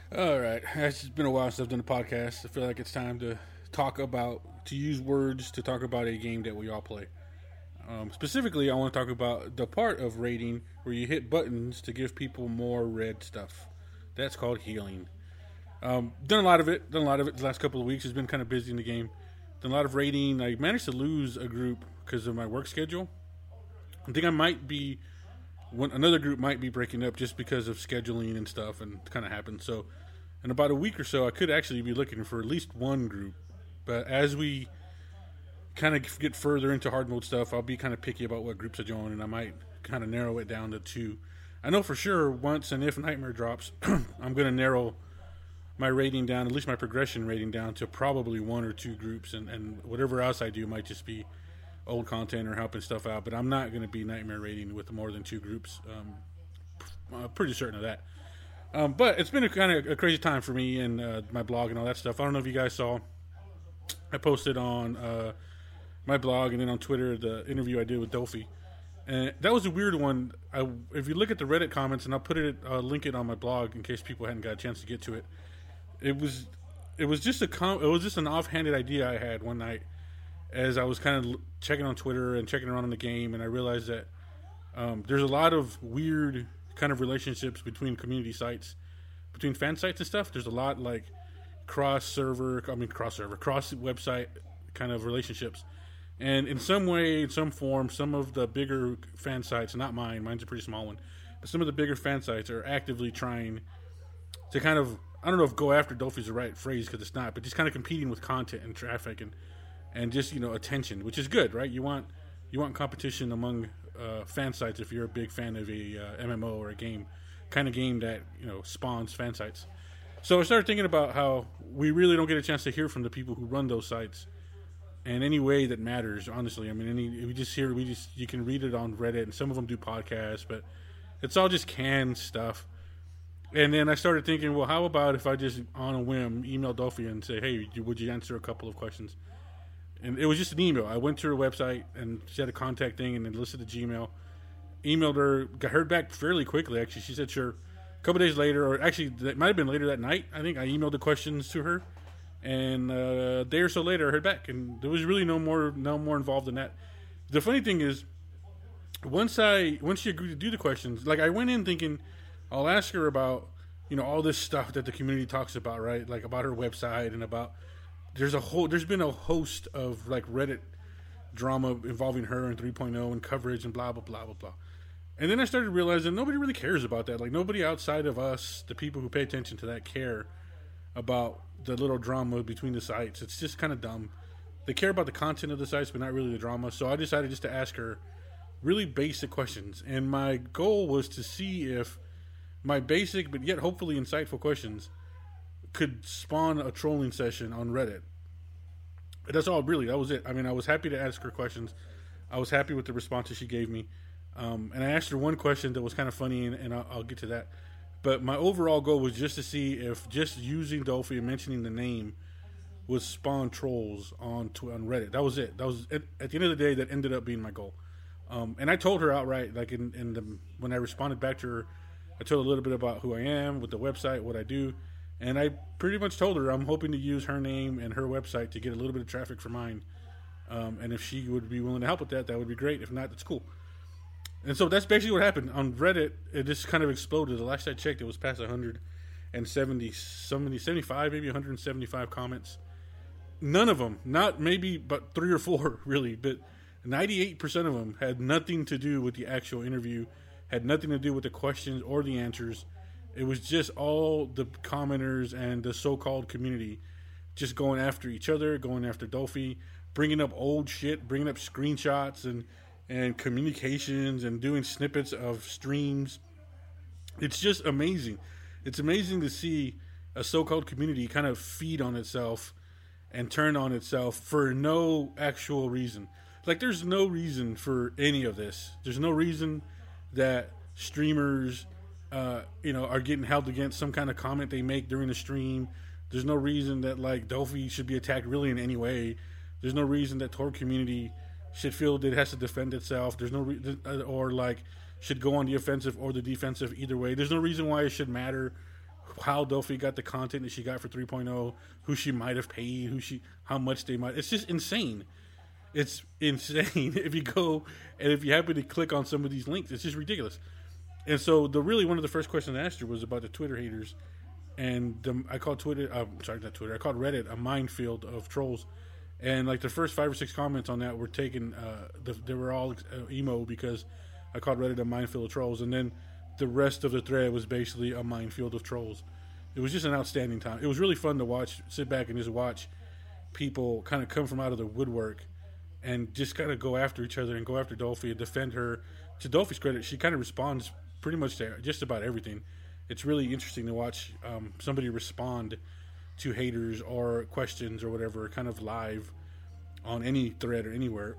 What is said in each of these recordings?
All right, it's been a while since I've done a podcast. I feel like it's time to use words to talk about a game that we all play. Specifically, I want to talk about the part of raiding where you hit buttons to give people more red stuff. That's called healing. Done a lot of it. Done a lot of it the last couple of weeks. It's been kind of busy in the game. Done a lot of raiding. I managed to lose a group because of my work schedule. I think I might be another group might be breaking up just because of scheduling and stuff, and it kind of happened. So, in about a week or so, I could actually be looking for at least one group. But as we kind of get further into hard mode stuff, I'll be kind of picky about what groups I join, and I might kind of narrow it down to two. I know for sure once and if Nightmare drops, I'm going to narrow my rating down, at least my progression rating down to probably one or two groups, and whatever else I do might just be old content or helping stuff out. But I'm not going to be Nightmare rating with more than two groups. I'm pretty certain of that. But it's been a kind of a crazy time for me and my blog and all that stuff. I don't know if you guys saw. I posted on my blog and then on Twitter the interview I did with Dolphy. And that was a weird one. If you look at the Reddit comments, and I'll link it on my blog in case people hadn't got a chance to get to it. It was just an offhanded idea I had one night as I was kind of checking on Twitter and checking around in the game, and I realized that there's a lot of weird kind of relationships between community sites, between fan sites and stuff. There's a lot like cross website kind of relationships. And in some way, in some form, some of the bigger fan sites, not mine's a pretty small one, but some of the bigger fan sites are actively trying to kind of, I don't know if go after Dolphy's the right phrase because it's not, but just kind of competing with content and traffic and just, attention, which is good, right? You want competition among fan sites if you're a big fan of a MMO or a game that, spawns fan sites. So I started thinking about how we really don't get a chance to hear from the people who run those sites in any way that matters, honestly. I mean, you can read it on Reddit, and some of them do podcasts, but it's all just canned stuff. And then I started thinking, well, how about if I just, on a whim, email Dolphy and say, hey, would you answer a couple of questions? And it was just an email. I went to her website, and she had a contact thing, and then listed the Gmail. Emailed her, got heard back fairly quickly, actually. She said, sure. A couple days later, or actually, it might have been later that night, I think, I emailed the questions to her. And a day or so later, I heard back, and there was really no more involved in that. The funny thing is, once she agreed to do the questions, like I went in thinking, I'll ask her about all this stuff that the community talks about, right? Like about her website and about there's been a host of like Reddit drama involving her and 3.0 and coverage and blah blah blah blah blah. And then I started realizing nobody really cares about that. Like nobody outside of us, the people who pay attention to that, care about the little drama between the sites. It's just kind of dumb. They care about the content of the sites, but not really the drama. So I decided just to ask her really basic questions. And my goal was to see if my basic, but yet hopefully insightful questions could spawn a trolling session on Reddit. That's all, really. That was it. I mean, I was happy to ask her questions. I was happy with the responses she gave me. And I asked her one question that was kind of funny, and I'll get to that. But my overall goal was just to see if just using Dolphy and mentioning the name would spawn trolls on Reddit. That was it. That was it. At the end of the day, that ended up being my goal. And I told her outright, like when I responded back to her, I told her a little bit about who I am, with the website, what I do, and I pretty much told her I'm hoping to use her name and her website to get a little bit of traffic for mine. And if she would be willing to help with that, that would be great. If not, that's cool. And so that's basically what happened. On Reddit, it just kind of exploded. The last I checked, it was past 75, maybe 175 comments. None of them, not maybe but 3 or 4 really, but 98% of them had nothing to do with the actual interview, had nothing to do with the questions or the answers. It was just all the commenters and the so-called community just going after each other, going after Dolphy, bringing up old shit, bringing up screenshots and communications and doing snippets of streams. It's just amazing. It's amazing to see a so-called community kind of feed on itself and turn on itself for no actual reason. Like, there's no reason for any of this. There's no reason that streamers, are getting held against some kind of comment they make during the stream. There's no reason that, like, Dolphy should be attacked really in any way. There's no reason that Tor community should feel that it has to defend itself. There's no or like should go on the offensive or the defensive either way. There's no reason why it should matter how Dolphy got the content that she got for 3.0, who she might have paid, how much they might. It's just insane. It's insane if you go and if you happen to click on some of these links. It's just ridiculous. And so one of the first questions I asked her was about the Twitter haters, and I called Twitter. Not Twitter. I called Reddit a minefield of trolls, and like the first 5 or 6 comments on that were taken. They were all emo because I called Reddit a minefield of trolls, and then the rest of the thread was basically a minefield of trolls. It was just an outstanding time. It was really fun to watch. Sit back and just watch people kind of come from out of the woodwork and just kind of go after each other and go after Dolphy and defend her. To Dolphy's credit, she kind of responds pretty much to just about everything. It's really interesting to watch somebody respond to haters or questions or whatever, kind of live on any thread or anywhere.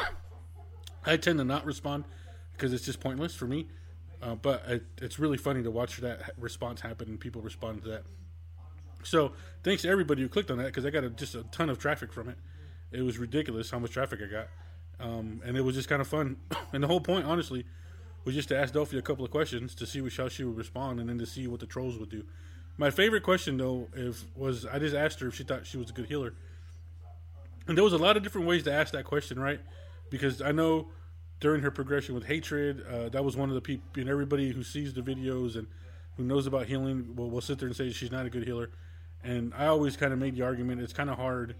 I tend to not respond because it's just pointless for me. But it's really funny to watch that response happen and people respond to that. So thanks to everybody who clicked on that, because I got just a ton of traffic from it. It was ridiculous how much traffic I got. And it was just kind of fun. And the whole point, honestly, was just to ask Dolphy a couple of questions to see how she would respond and then to see what the trolls would do. My favorite question, though, was I just asked her if she thought she was a good healer. And there was a lot of different ways to ask that question, right? Because I know during her progression with Hatred, that was one of the people, and everybody who sees the videos and who knows about healing will sit there and say she's not a good healer. And I always kind of made the argument it's kind of hard.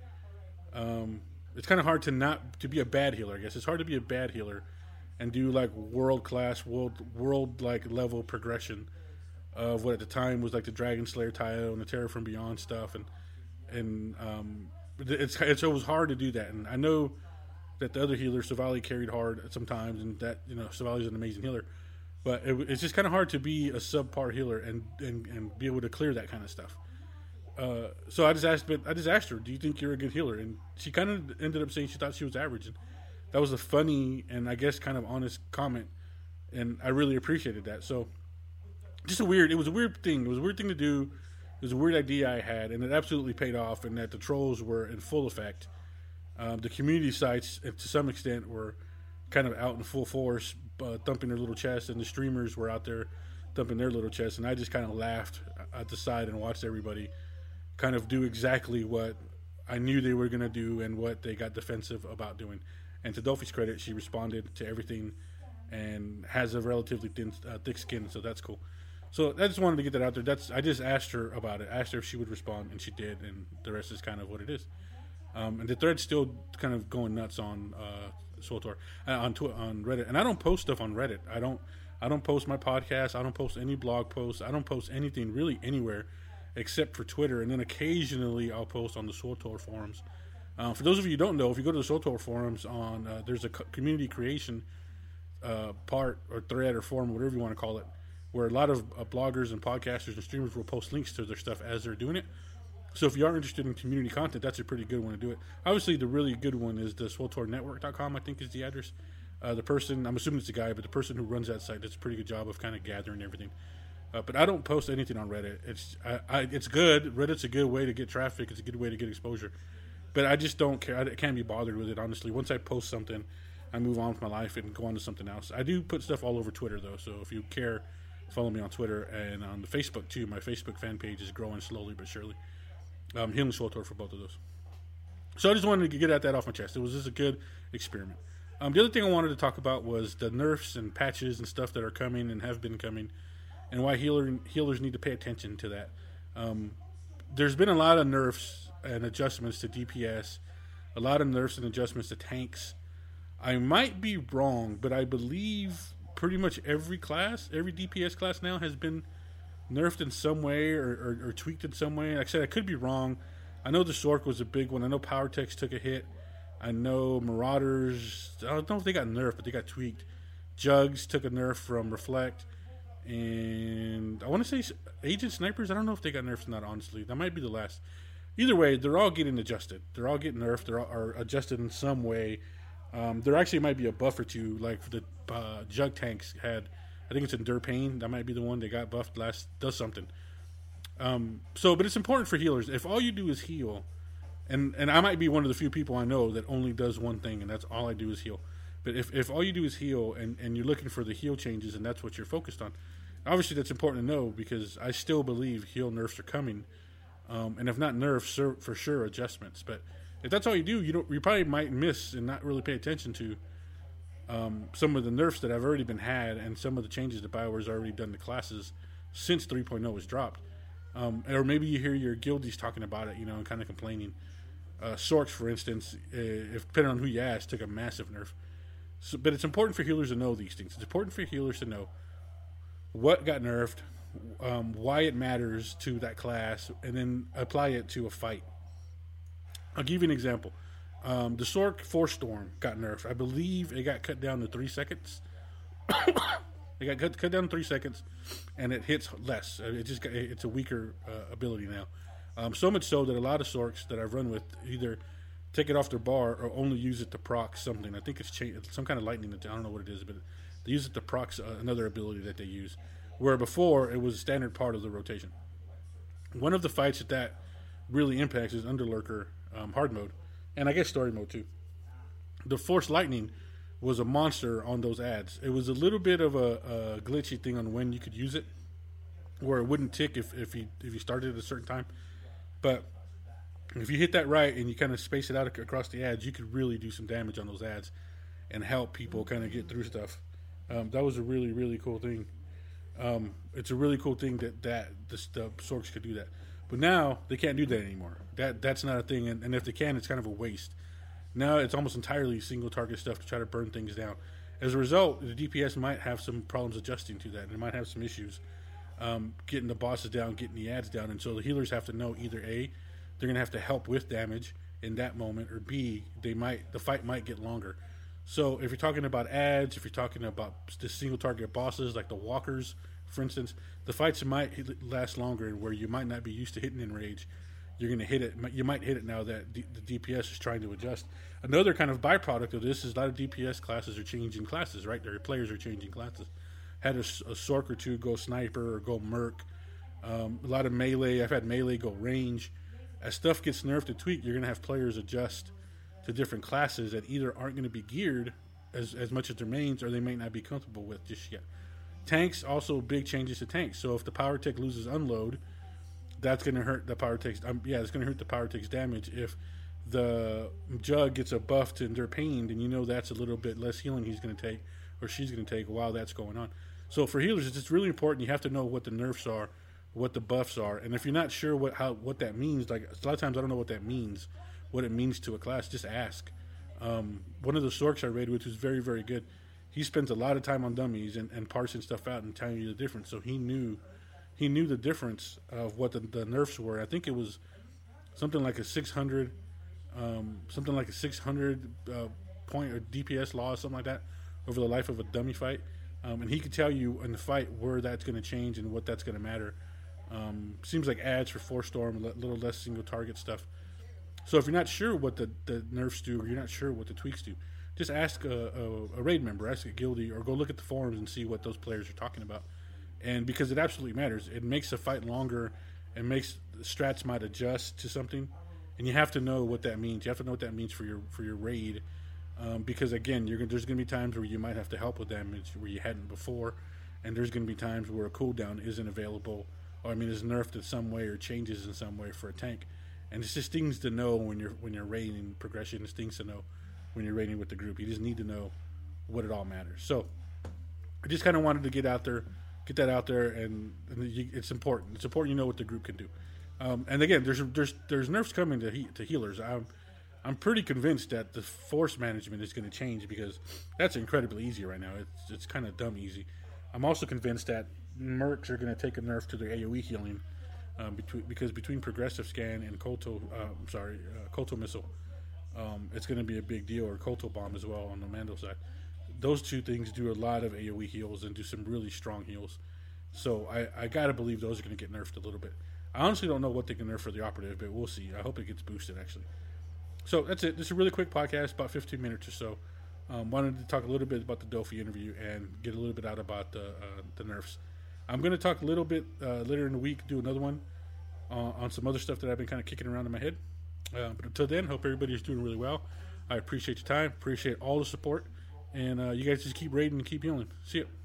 It's kind of hard to be a bad healer. I guess it's hard to be a bad healer and do like world like level progression of what at the time was like the Dragon Slayer Taio and the Terror from Beyond stuff, and it was hard to do that. And I know that the other healer Savali carried hard sometimes, and that Savali's an amazing healer, but it's just kind of hard to be a subpar healer and be able to clear that kind of stuff. So I just asked her, do you think you're a good healer? And she kind of ended up saying she thought she was average. And that was a funny and I guess kind of honest comment, and I really appreciated that. So it was a weird thing. It was a weird thing to do. It was a weird idea I had, and it absolutely paid off, and that the trolls were in full effect. The community sites, to some extent, were kind of out in full force, thumping their little chests, and the streamers were out there thumping their little chests, and I just kind of laughed at the side and watched everybody kind of do exactly what I knew they were going to do and what they got defensive about doing. And to Dolphy's credit, she responded to everything and has a relatively thick skin, so that's cool. So I just wanted to get that out there. I just asked her about it. I asked her if she would respond, and she did, and the rest is kind of what it is. And the thread's still kind of going nuts on SWTOR, on Reddit. And I don't post stuff on Reddit. I don't post my podcast. I don't post any blog posts. I don't post anything really anywhere except for Twitter. And then occasionally I'll post on the SWTOR forums. For those of you who don't know, if you go to the SWTOR forums, there's a community creation part or thread or forum, whatever you want to call it, where a lot of bloggers and podcasters and streamers will post links to their stuff as they're doing it. So if you are interested in community content, that's a pretty good one to do it. Obviously, the really good one is the SWTORnetwork.com, I think is the address. The person, I'm assuming it's a guy, but the person who runs that site does a pretty good job of kind of gathering everything. But I don't post anything on Reddit. It's good. Reddit's a good way to get traffic. It's a good way to get exposure. But I just don't care. I can't be bothered with it, honestly. Once I post something, I move on with my life and go on to something else. I do put stuff all over Twitter, though. So if you care, follow me on Twitter and on the Facebook, too. My Facebook fan page is growing slowly but surely. Healing SWTOR for both of those. So I just wanted to get that off my chest. It was just a good experiment. The other thing I wanted to talk about was the nerfs and patches and stuff that are coming and have been coming, and why healers need to pay attention to that. There's been a lot of nerfs and adjustments to DPS, a lot of nerfs and adjustments to tanks. I might be wrong, but I believe pretty much every DPS class now has been nerfed in some way or tweaked in some way. Like I said, I could be wrong. I know the Sork was a big one. I know Power Techs took a hit. I know Marauders, I don't know if they got nerfed, but they got tweaked. Jugs took a nerf from Reflect. And I want to say Agent Snipers, I don't know if they got nerfed or not, honestly. That might be the last. Either way, they're all getting adjusted. They're all getting nerfed. Are adjusted in some way. There actually might be a buff or two, like the Jug tanks had. I think it's Endure Pain. That might be the one that got buffed last. Does something. But it's important for healers. If all you do is heal, and I might be one of the few people I know that only does one thing, and that's all I do is heal. But if all you do is heal, and you're looking for the heal changes, and that's what you're focused on, Obviously, that's important to know because I still believe heal nerfs are coming, and if not nerfs, for sure adjustments. But if that's all you do, you probably might miss and not really pay attention to some of the nerfs that have already been had and some of the changes that BioWare's already done to classes since 3.0 was dropped. Or maybe you hear your guildies talking about it, and kind of complaining. Sorks, for instance, if depending on who you ask, took a massive nerf. So, but it's important for healers to know these things. It's important for healers to know what got nerfed, why it matters to that class, and then apply it to a fight. I'll give you an example. The Sork Force Storm got nerfed. I believe it got cut down to 3 seconds. It got cut down to 3 seconds, and it hits less. It's a weaker ability now. So much so that a lot of Sorks that I've run with either take it off their bar or only use it to proc something. I think it's some kind of lightning. I don't know what it is, but they use it to proc another ability that they use. Where before it was a standard part of the rotation. One of the fights that really impacts is Underlurker hard mode, and I guess story mode too. The Force Lightning was a monster on those ads. It was a little bit of a glitchy thing on when you could use it, where it wouldn't tick if you started at a certain time. But if you hit that right and you kind of space it out across the ads, you could really do some damage on those ads and help people kind of get through stuff. That was a really, really cool thing. It's a really cool thing that the Sorks could do that. But now they can't do that anymore. That's not a thing, and if they can, it's kind of a waste. Now it's almost entirely single target stuff to try to burn things down. As a result, the DPS might have some problems adjusting to that, and it might have some issues getting the bosses down, getting the ads down, and so the healers have to know either A, they're going to have to help with damage in that moment, or B, the fight might get longer. So if you're talking about ads, if you're talking about the single target bosses like the walkers, for instance, the fights might last longer, and where you might not be used to hitting in rage, you're going to hit it. You might hit it now that the DPS is trying to adjust. Another kind of byproduct of this is a lot of DPS classes are changing classes, right? Their players are changing classes. Had a Sork or two go sniper or go merc. A lot of melee. I've had melee go range. As stuff gets nerfed and tweaked, you're going to have players adjust to different classes that either aren't going to be geared as much as their mains, or they may not be comfortable with just yet. Tanks, also big changes to tanks. So if the power tech loses unload, that's going to hurt the power tech's. It's going to hurt the power tech's damage. If the Jug gets a buff to endure pain, then that's a little bit less healing he's going to take, or she's going to take while that's going on. So for healers, it's just really important. You have to know what the nerfs are, what the buffs are, and if you're not sure what that means, like a lot of times I don't know what that means, what it means to a class, just ask. One of the Sorks I raided with who's very, very good, he spends a lot of time on dummies and parsing stuff out and telling you the difference. So he knew the difference of what the nerfs were. I think it was something like a 600 point or DPS loss, something like that, over the life of a dummy fight. And he could tell you in the fight where that's going to change and what that's going to matter. Seems like ads for Force Storm, a little less single target stuff. So if you're not sure what the nerfs do, or you're not sure what the tweaks do, just ask a raid member, ask a guildie, or go look at the forums and see what those players are talking about. And because it absolutely matters, it makes the fight longer, and makes strats might adjust to something, and you have to know what that means. You have to know what that means for your raid, because again, there's going to be times where you might have to help with damage where you hadn't before, and there's going to be times where a cooldown isn't available, or is nerfed in some way or changes in some way for a tank. And it's just things to know when you're raiding progression. It's things to know when you're raiding with the group. You just need to know what it all matters. So I just kind of wanted to get that out there, and it's important. It's important you know what the group can do. And again, there's nerfs coming to healers. I'm pretty convinced that the force management is going to change, because that's incredibly easy right now. It's kind of dumb easy. I'm also convinced that mercs are going to take a nerf to their AoE healing, because between progressive scan and Kolto missile, it's going to be a big deal, or Kolto bomb as well on the Mando side. Those two things do a lot of AoE heals and do some really strong heals. So I got to believe those are going to get nerfed a little bit. I honestly don't know what they can nerf for the operative, but we'll see. I hope it gets boosted, actually. So that's it. This is a really quick podcast, about 15 minutes or so. Wanted to talk a little bit about the Dofi interview and get a little bit out about the nerfs. I'm going to talk a little bit later in the week, do another one on some other stuff that I've been kind of kicking around in my head. But until then, hope everybody's doing really well. I appreciate your time, appreciate all the support, and you guys just keep raiding and keep healing. See ya.